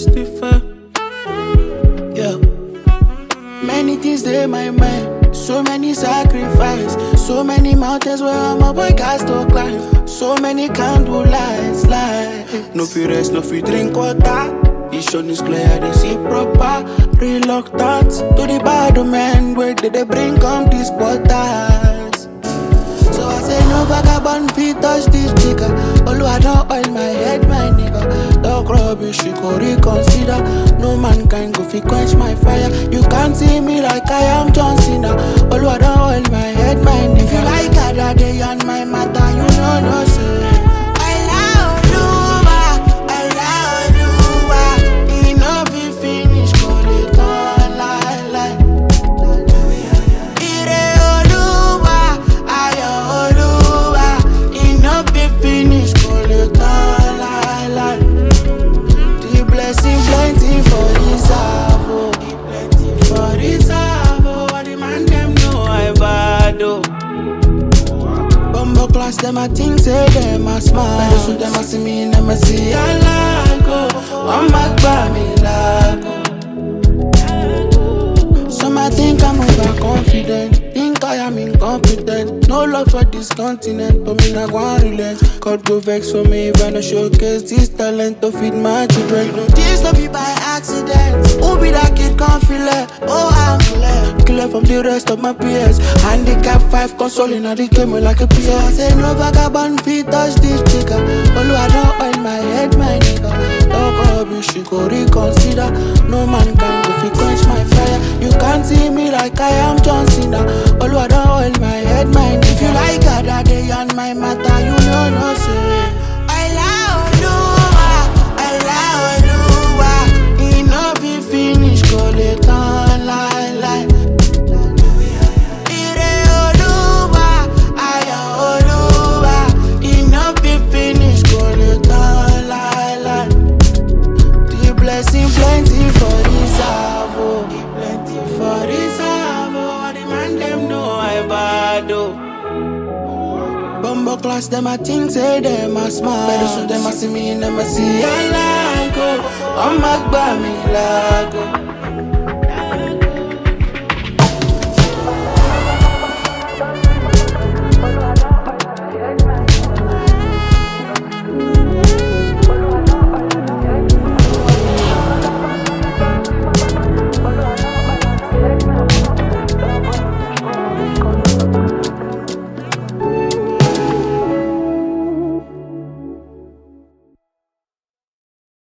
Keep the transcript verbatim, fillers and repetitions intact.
justify. Yeah. Many things they in my mind, so many sacrifice, so many mountains where my boy got to climb, so many candle lights, lights. No fi rest, no fi drink water. Vision is clear, they see proper. Reluctant to the bad man, where did they bring come these quarters? So I say no vagabond fit touch this jigger. Although I don't oil my head, my nigga. Dog rubbish, you go reconsider. No man can go fi quench my fire. You can't see me like I am John Cena. Although I don't oil my head, my nigga. If you like other day on my matter, you know no say. Class them I think say them a smile. But so them I see me in them I see I like go. I'm back by me like some I think I'm overconfident. Think I am incompetent. No love for this continent, but me not one relent. God go vex for me if I no showcase this talent to feed my children. No, this no be by accident. Who be that kid confident? Oh, I'm clear. Killer from the rest of my peers. Handicap five consoling and the game like a P S. So I say no vagabond fit touch this jigger. Although I don't oil my head, my nigga. Dog rubbish, you go reconsider. No man can go fi quench my fire. You can't see me like I am John Cena. Although I don't oil my head, my nigga. If you like other day on my matter, you know no say. I love you, I love you. He no be finish, call it on line, line. Blessing plenty for this avo, plenty for this avo. The man them know I bad oh. Bumbo class them I think say them a smart. But so them I see me in them I see I like oh. I'm back by me like oh.